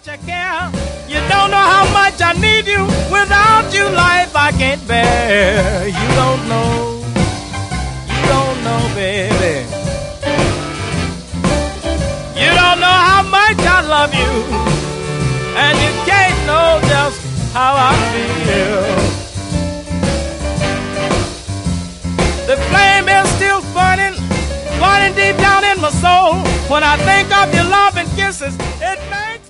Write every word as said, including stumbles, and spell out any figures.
you care. You don't know how much I need you. Without you, life I can't bear. You don't know. You don't know, baby. You don't know how much I love you. And you can't know just how I feel. The flame is still burning, burning deep down in my soul. When I think of your love and kisses, it makes